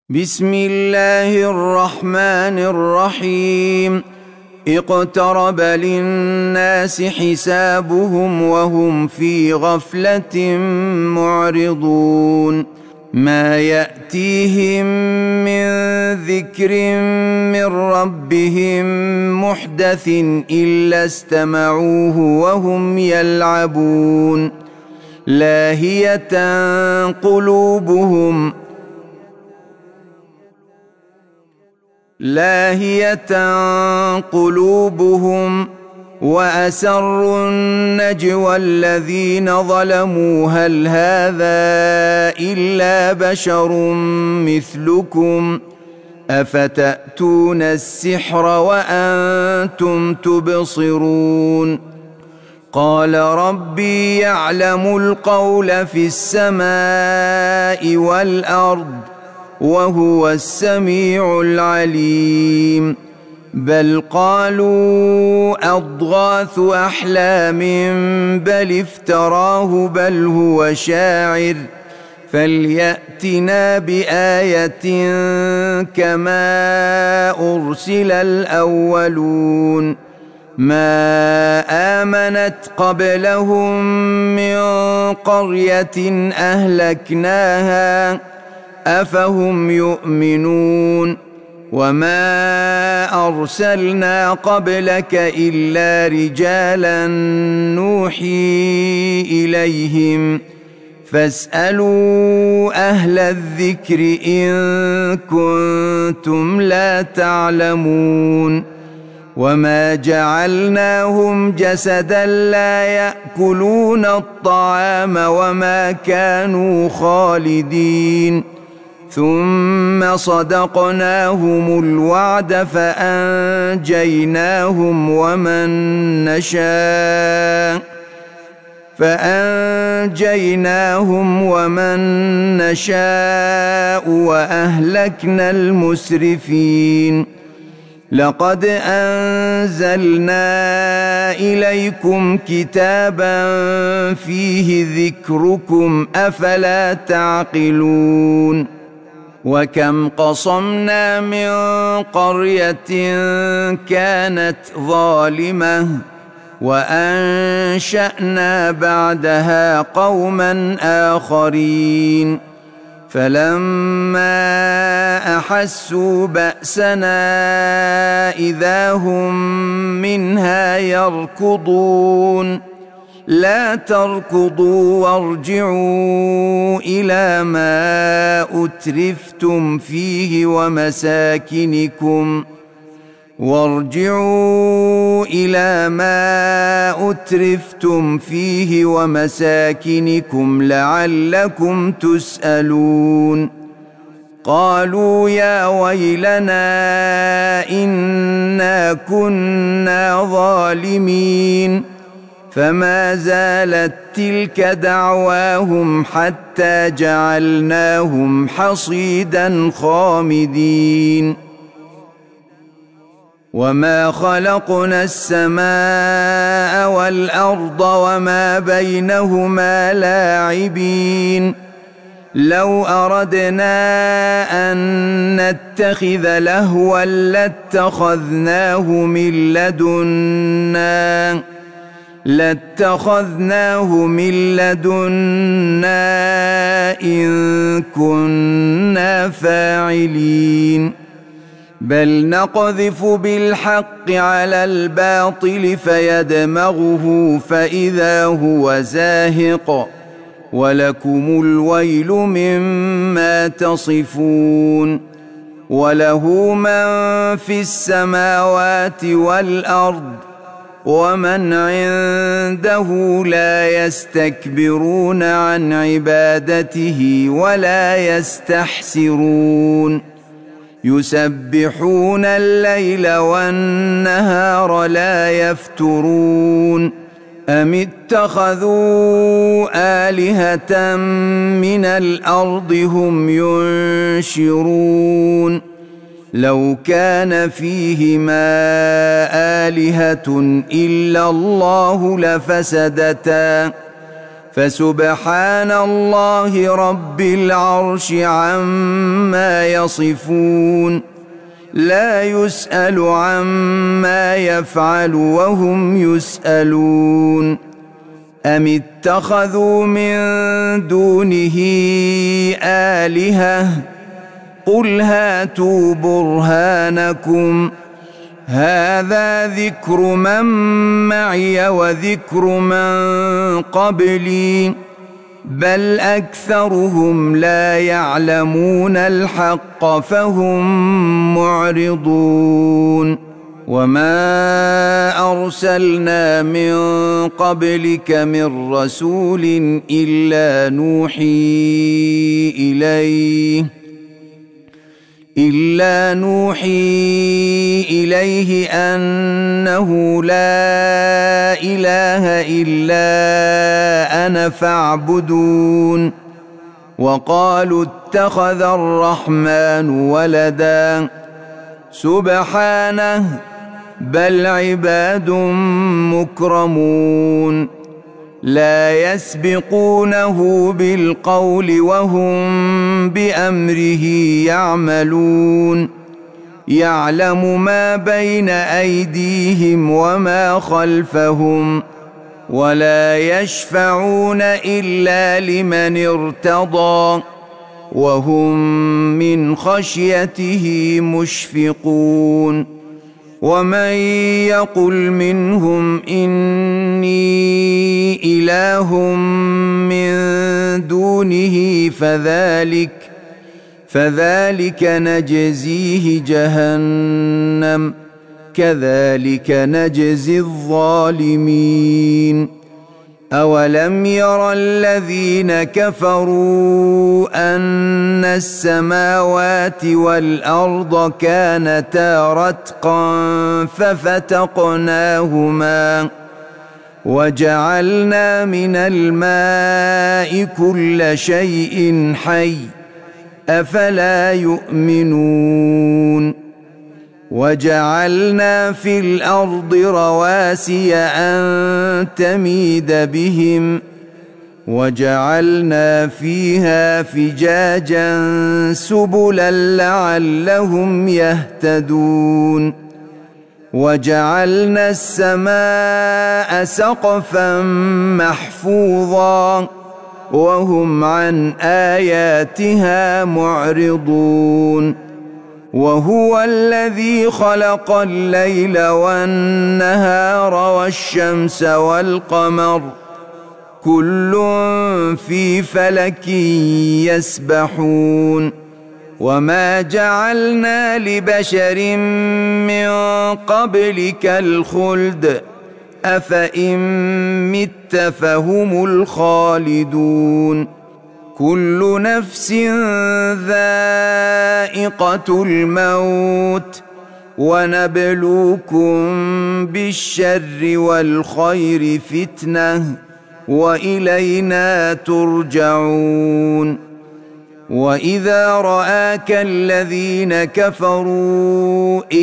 بسم الله الرحمن الرحيم. اقترب للناس حسابهم وهم في غفلة معرضون. ما يأتيهم من ذكر من ربهم محدث إلا استمعوه وهم يلعبون. لاهية قلوبهم وأسروا النجوى الذين ظلموا هل هذا إلا بشر مثلكم أفتأتون السحر وأنتم تبصرون. قال ربي يعلم القول في السماء والأرض وهو السميع العليم. بل قالوا أضغاث أحلام بل افتراه بل هو شاعر فليأتنا بآية كما أرسل الأولون. ما آمنت قبلهم من قرية أهلكناها أفهم يؤمنون. وما أرسلنا قبلك إلا رجالا نوحي إليهم فاسألوا أهل الذكر إن كنتم لا تعلمون. وما جعلناهم جسدا لا يأكلون الطعام وما كانوا خالدين ثم صدقناهم الوعد فأنجيناهم ومن نشاء وأهلكنا المسرفين. لقد أنزلنا إليكم كتابا فيه ذكركم أفلا تعقلون. وكم قصمنا من قرية كانت ظالمة وأنشأنا بعدها قوما آخرين فلما أحسوا بأسنا إذا هم منها يركضون. لا تركضوا وارجعوا إلى ما أترفتم فيه ومساكنكم لعلكم تسألون. قالوا يا ويلنا إنا كنا ظالمين. فما زالت تلك دعواهم حتى جعلناهم حصيدا خامدين. وما خلقنا السماء والأرض وما بينهما لاعبين. لو أردنا أن نتخذ لهوا لاتخذناه من لدنا إن كنا فاعلين. بل نقذف بالحق على الباطل فيدمغه فإذا هو زاهق ولكم الويل مما تصفون. وله من في السماوات والأرض ومن عنده لا يستكبرون عن عبادته ولا يستحسرون. يسبحون الليل والنهار لا يفترون. أم اتخذوا آلهة من الأرض هم ينشرون. لو كان فيهما آلهة إلا الله لفسدتا فسبحان الله رب العرش عما يصفون لا يسأل عما يفعل وهم يسألون أم اتخذوا من دونه آلهة قل هاتوا برهانكم هذا ذكر من معي وذكر من قبلي بل أكثرهم لا يعلمون الحق فهم معرضون وما أرسلنا من قبلك من رسول إلا نوحي إليه أنه لا إله إلا أنا فاعبدون وقالوا اتخذ الرحمن ولدا سبحانه بل عباد مكرمون لا يسبقونه بالقول وهم بأمره يعملون يعلم ما بين أيديهم وما خلفهم ولا يشفعون إلا لمن ارتضى وهم من خشيته مشفقون ومن يقل منهم إني إله من دونه فذلك نجزيه جهنم كذلك نجزي الظالمين أولم ير الذين كفروا أن السماوات والأرض كانتا رتقا ففتقناهما وجعلنا من الماء كل شيء حي أفلا يؤمنون وجعلنا في الأرض رواسي أن تميد بهم وجعلنا فيها فجاجا سبلا لعلهم يهتدون وجعلنا السماء سقفا محفوظا وهم عن آياتها معرضون وهو الذي خلق الليل والنهار والشمس والقمر كل في فلك يسبحون وما جعلنا لبشر من قبلك الخلد أفإن مت فهم الخالدون كل نفس ذائقة الموت ونبلوكم بالشر والخير فتنة وإلينا ترجعون وإذا رآك الذين كفروا إن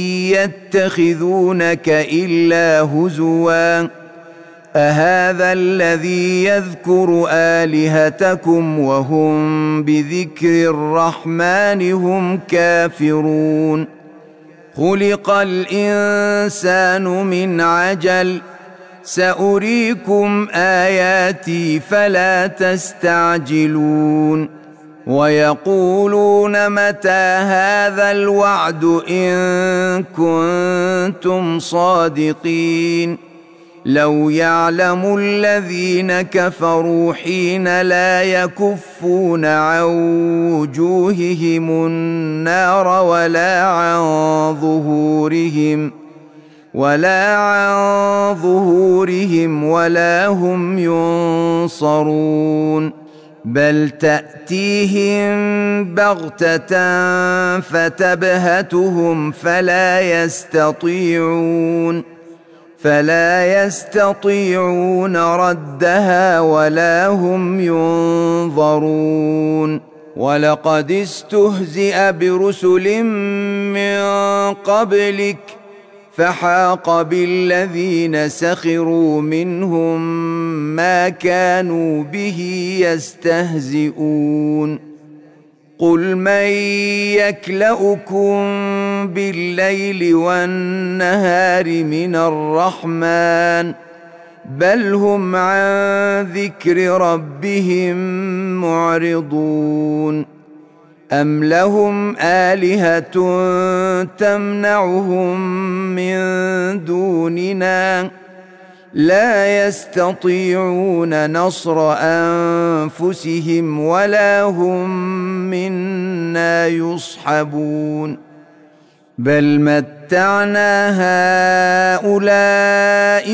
يتخذونك إلا هزوا أهذا الذي يذكر آلهتكم وهم بذكر الرحمن هم كافرون خلق الإنسان من عجل سأريكم آياتي فلا تستعجلون ويقولون متى هذا الوعد إن كنتم صادقين لو يعلم الذين كفروا حين لا يكفون عن وجوههم النار ولا عن ظهورهم ولا هم ينصرون بل تأتيهم بغتة فتبهتهم فلا يستطيعون ردها ولا هم ينظرون ولقد استهزئ برسل من قبلك فحاق بالذين سخروا منهم ما كانوا به يستهزئون قل من يكلؤكم بالليل والنهار من الرحمن بل هم عن ذكر ربهم معرضون أم لهم آلهة تمنعهم من دوننا لا يستطيعون نصر أنفسهم ولا هم منا يصحبون بل متعنا هؤلاء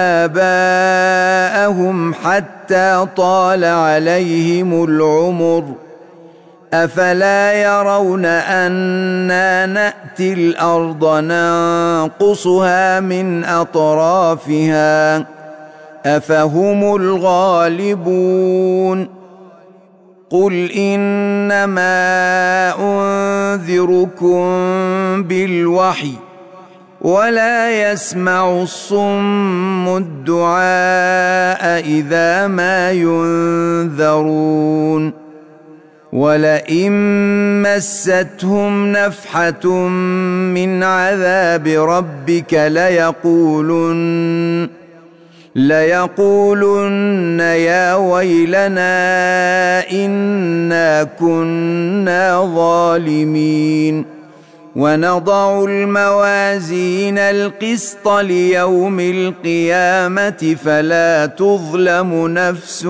وآباءهم حتى طال عليهم العمر أفلا يرون أنا نأتي الأرض ننقصها من أطرافها أفهم الغالبون قل إنما أنذركم بالوحي ولا يسمع الصم الدعاء إذا ما ينذرون ولئن مستهم نفحة من عذاب ربك ليقولن يا ويلنا إنا كنا ظالمين ونضع الموازين القسط ليوم القيامة فلا تظلم نفس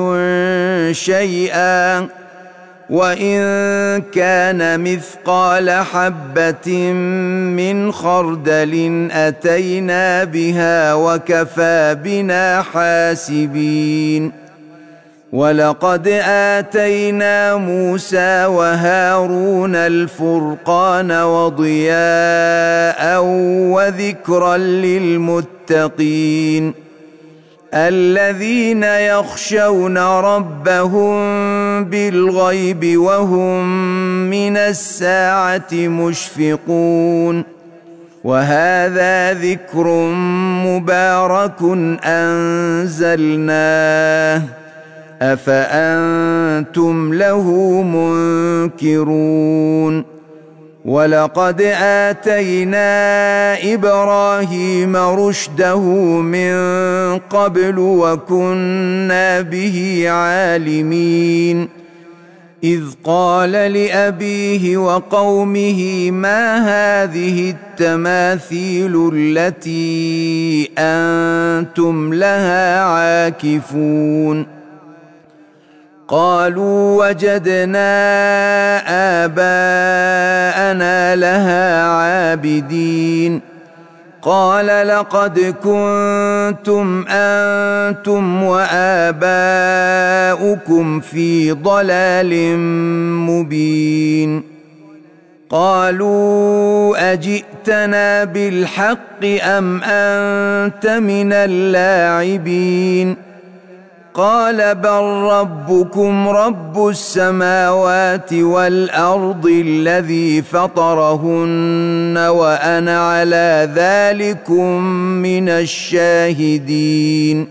شيئا وإن كان مثقال حبة من خردل أتينا بها وكفى بنا حاسبين ولقد آتينا موسى وهارون الفرقان وضياء وذكرا للمتقين الذين يخشون ربهم بالغيب وهم من الساعة مشفقون وهذا ذكر مبارك أنزلناه أفأنتم له منكرون ولقد آتينا إبراهيم رشده من قبل وكنا به عالمين إذ قال لأبيه وقومه ما هذه التماثيل التي أنتم لها عاكفون قالوا وجدنا آباءنا لها عابدين قال لقد كنتم أنتم وآباؤكم في ضلال مبين قالوا أجئتنا بالحق أم أنت من اللاعبين قال بل ربكم رب السماوات والأرض الذي فطرهن وأنا على ذلكم من الشاهدين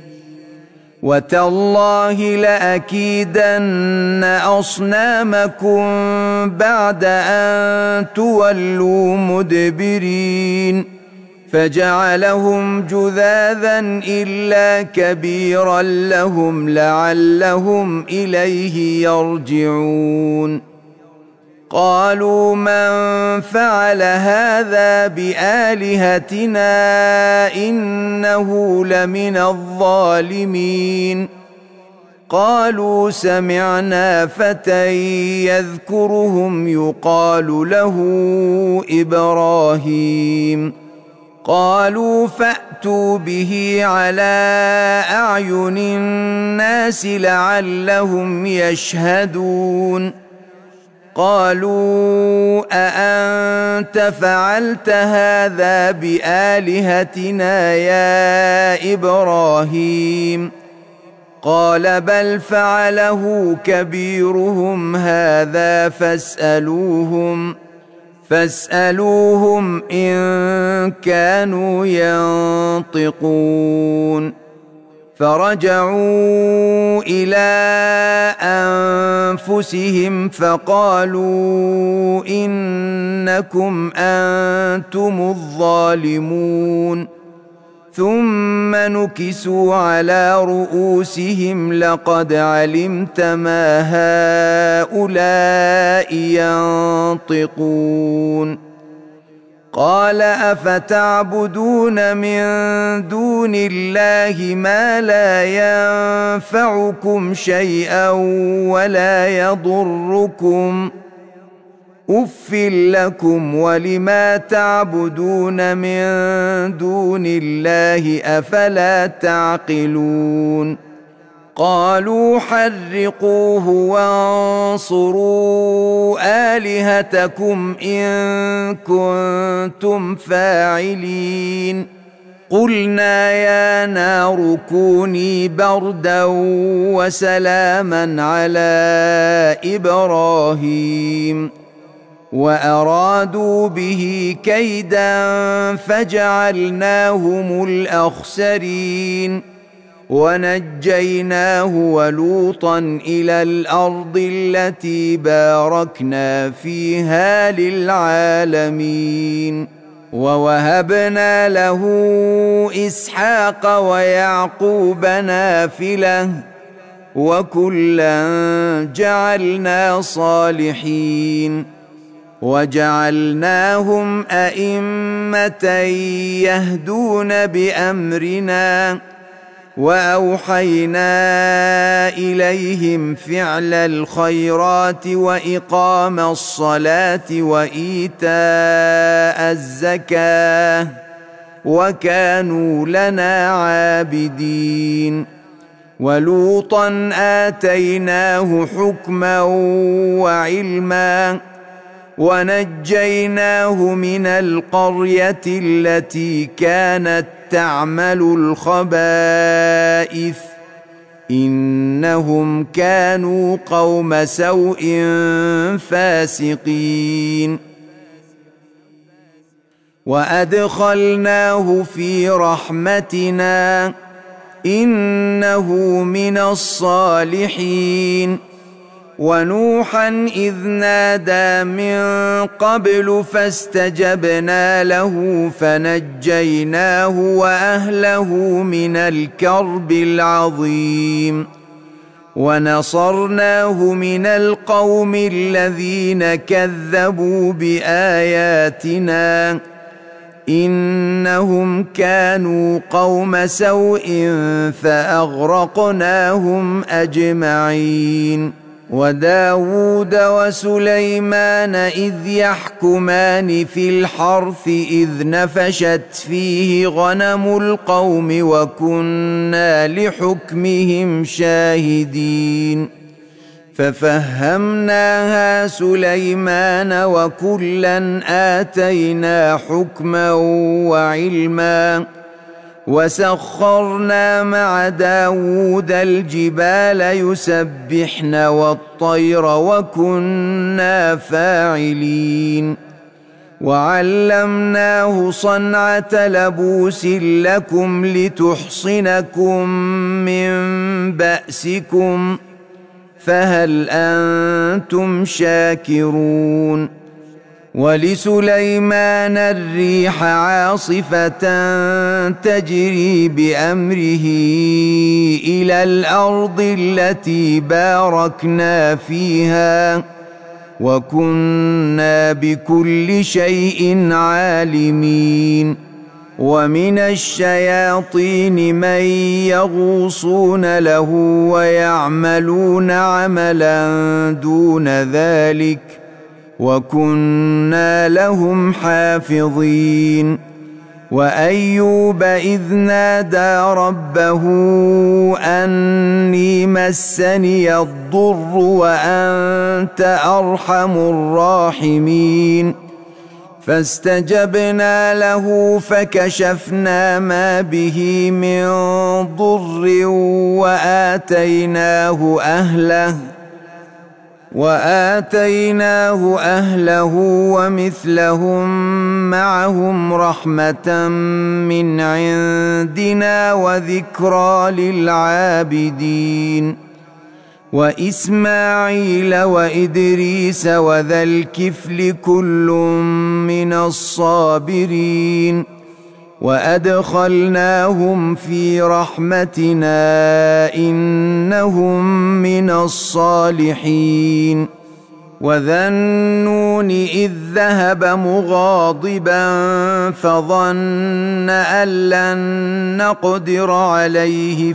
وتالله لأكيدن أصنامكم بعد أن تولوا مدبرين فجعلهم جذاذا إلا كبيرا لهم لعلهم إليه يرجعون قالوا من فعل هذا بآلهتنا إنه لمن الظالمين قالوا سمعنا فتى يذكرهم يقال له إبراهيم قالوا فأتوا به على أعين الناس لعلهم يشهدون قالوا أأنت فعلت هذا بآلهتنا يا إبراهيم قال بل فعله كبيرهم هذا فاسألوهم إن كانوا ينطقون فرجعوا إلى أنفسهم فقالوا إنكم أنتم الظالمون ثم نكسوا على رؤوسهم لقد علمت ما هؤلاء ينطقون قال أفتعبدون من دون الله ما لا ينفعكم شيئا ولا يضركم أف لكم ولما تعبدون من دون الله أفلا تعقلون قالوا حرقوه وانصروا آلهتكم إن كنتم فاعلين قلنا يا نار كوني بردا وسلاما على إبراهيم وأرادوا به كيدا فجعلناهم الأخسرين ونجيناه ولوطا إلى الأرض التي باركنا فيها للعالمين ووهبنا له إسحاق ويعقوب نافلة وكلا جعلنا صالحين وجعلناهم أئمة يهدون بأمرنا وأوحينا إليهم فعل الخيرات وإقام الصلاة وإيتاء الزكاة وكانوا لنا عابدين ولوطا آتيناه حكما وعلما ونجيناه من القرية التي كانت تعمل الخبائث إنهم كانوا قوم سوء فاسقين وأدخلناه في رحمتنا إنه من الصالحين ونوحا إذ نادى من قبل فاستجبنا له فنجيناه وأهله من الكرب العظيم ونصرناه من القوم الذين كذبوا بآياتنا إنهم كانوا قوم سوء فأغرقناهم أجمعين وداود وسليمان إذ يحكمان في الحرث إذ نفشت فيه غنم القوم وكنا لحكمهم شاهدين ففهمناها سليمان وكلا آتينا حكما وعلما وسخرنا مع داود الجبال يسبحن والطير وكنا فاعلين وعلمناه صنعة لبوس لكم لتحصنكم من بأسكم فهل أنتم شاكرون ولسليمان الريح عاصفة تجري بأمره إلى الأرض التي باركنا فيها وكنا بكل شيء عالمين ومن الشياطين من يغوصون له ويعملون عملا دون ذلك وكنا لهم حافظين وأيوب إذ نادى ربه أني مسني الضر وأنت أرحم الراحمين فاستجبنا له فكشفنا ما به من وآتيناه أهله ومثلهم معهم رحمة من عندنا وذكرى للعابدين وإسماعيل وإدريس وذا الكفل كل من الصابرين وأدخلناهم في رحمتنا إنهم من الصالحين وذا النون إذ ذهب مغاضبا فظن أن لن نقدر عليه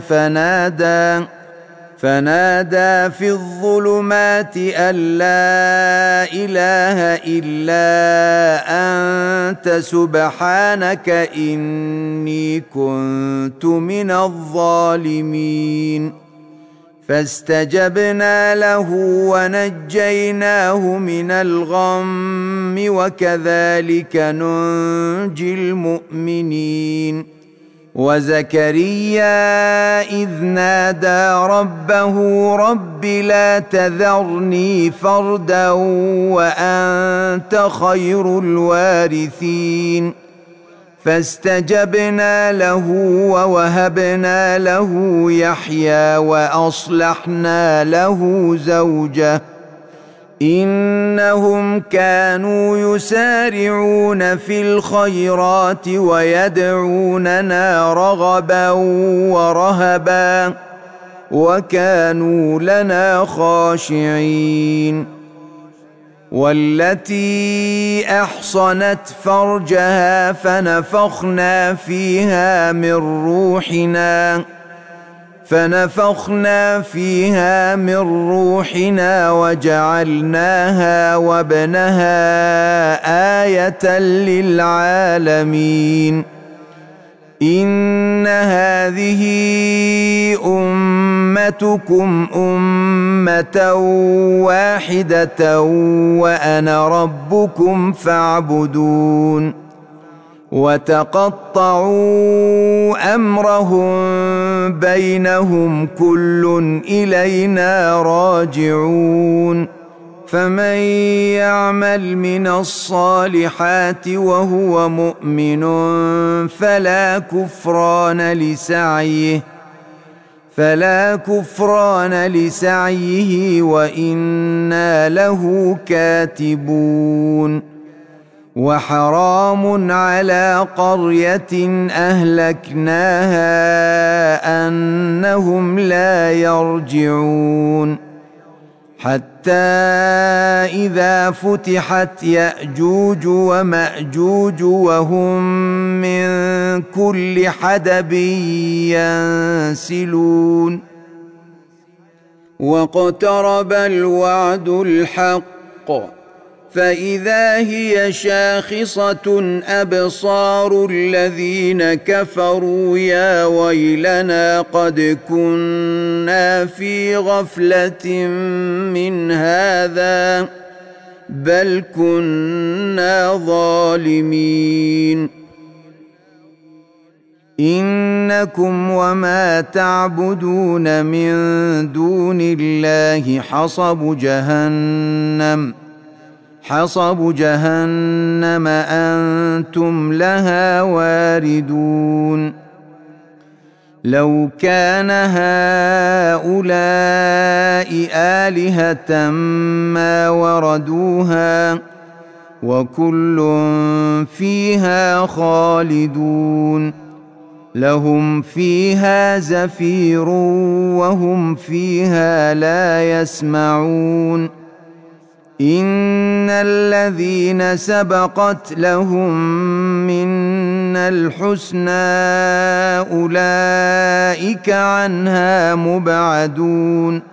فنادى في الظلمات أن لا إله إلا أنت سبحانك إني كنت من الظالمين فاستجبنا له ونجيناه من الغم وكذلك ننجي المؤمنين وزكريا إذ نادى ربه رب لا تذرني فردا وأنت خير الوارثين فاستجبنا له ووهبنا له يحيى وأصلحنا له زوجه إنهم كانوا يسارعون في الخيرات ويدعوننا رغبا ورهبا وكانوا لنا خاشعين والتي أحصنت فرجها فنفخنا فيها من روحنا وجعلناها وابنها آية للعالمين إن هذه أمتكم أمة واحدة وأنا ربكم فاعبدون وتقطعوا أمرهم بينهم كل إلينا راجعون فمن يعمل من الصالحات وهو مؤمن فلا كفران لسعيه وإنا له كاتبون وحرام على قرية أهلكناها أنهم لا يرجعون حتى إذا فتحت يأجوج ومأجوج وهم من كل حدب ينسلون واقترب الوعد الحق فإذا هي شاخصة أبصار الذين كفروا يا ويلنا قد كنا في غفلة من هذا بل كنا ظالمين إنكم وما تعبدون من دون الله حصب جهنم أنتم لها واردون لو كان هؤلاء آلهة ما وردوها وكل فيها خالدون لهم فيها زفير وهم فيها لا يسمعون إن الذين سبقت لهم منا الحسنى أولئك عنها مبعدون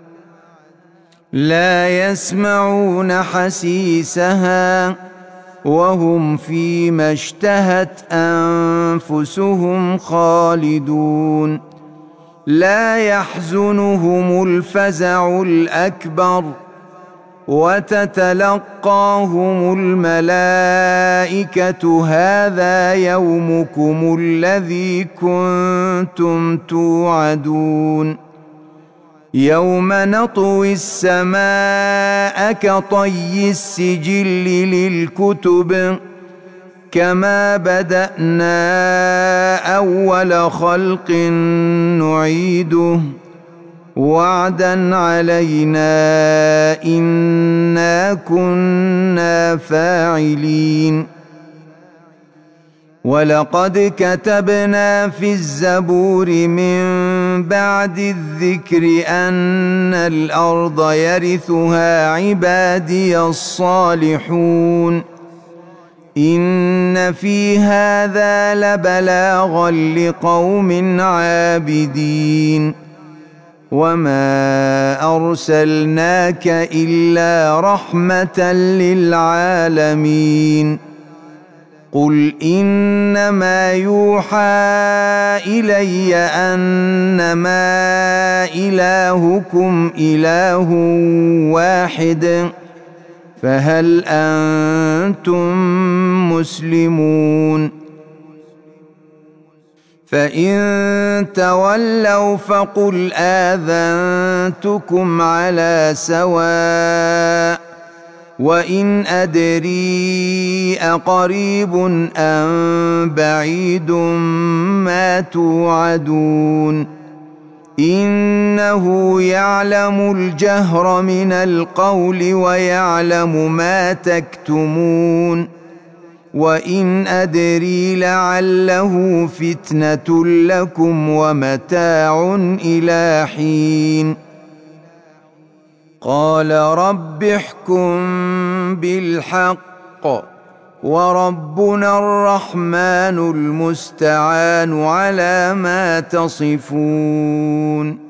لا يسمعون حسيسها وهم فيما اشتهت أنفسهم خالدون لا يحزنهم الفزع الأكبر وتتلقاهم الملائكة هذا يومكم الذي كنتم توعدون يوم نطوي السماء كطي السجل للكتب كما بدأنا أول خلق نعيده وعدا علينا إنا كنا فاعلين ولقد كتبنا في الزبور من بعد الذكر أن الأرض يرثها عبادي الصالحون إن في هذا لبلاغا لقوم عابدين وما أرسلناك إلا رحمة للعالمين قل إنما يوحى إلي أنما إلهكم إله واحد فهل أنتم مسلمون فإن تولوا فقل آذنتكم على سواء وإن أدري أقريب أم بعيد ما توعدون إنه يعلم الجهر من القول ويعلم ما تكتمون وإن أدري لعله فتنة لكم ومتاع إلى حين قال رب احكم بالحق وربنا الرحمن المستعان على ما تصفون